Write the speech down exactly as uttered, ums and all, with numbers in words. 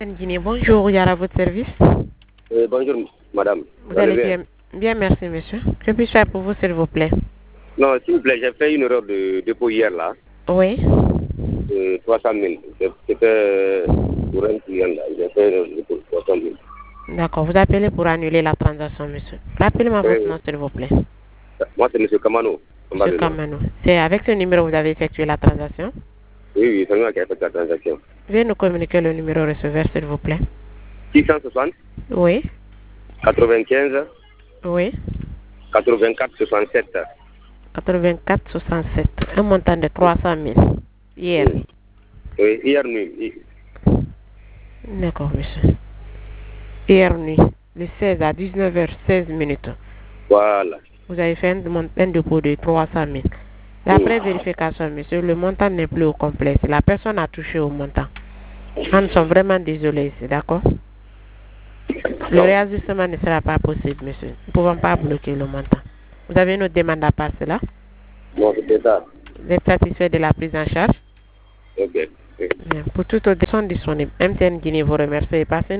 Guinée, bonjour, il y a à votre service. Euh, bonjour, madame. Vous, Vous allez bien? bien Bien, merci, monsieur. Que puis-je faire pour vous, s'il vous plaît? Non, s'il vous plaît, j'ai fait une erreur de dépôt hier, là. Oui. De trois cent mille. C'était pour un client, là. J'ai fait une erreur de dépôt de trois cent mille. D'accord, vous appelez pour annuler la transaction, monsieur. Rappelez-moi Oui. votre nom, s'il vous plaît. Moi, c'est monsieur Kamano. Monsieur Kamano. C'est avec ce numéro que vous avez effectué la transaction? Oui, oui, c'est moi qui ai fait la transaction. Veuillez nous communiquer le numéro receveur, s'il vous plaît. six cent soixante. Oui. quatre-vingt-quinze. Oui. quatre-vingt-quatre soixante-sept. quatre-vingt-quatre soixante-sept. Un montant de trois cent mille. Hier. Oui, oui, hier nuit. D'accord, monsieur. Hier nuit, le seize à dix-neuf heures seize minutes. Voilà. Vous avez fait un, un dépôt de trois cent mille. D'après oui. Vérification, monsieur, le montant n'est plus au complet. La personne a touché au montant. Nous sommes vraiment désolés ici, d'accord? Le réajustement ne sera pas possible, monsieur. Nous ne pouvons pas bloquer le montant. Vous avez une autre demande à part cela? Non, c'était ça. Vous êtes satisfait de la prise en charge? Ok. Bien. Pour toutes autres sont disponibles. M T N Guinée vous remercie et passez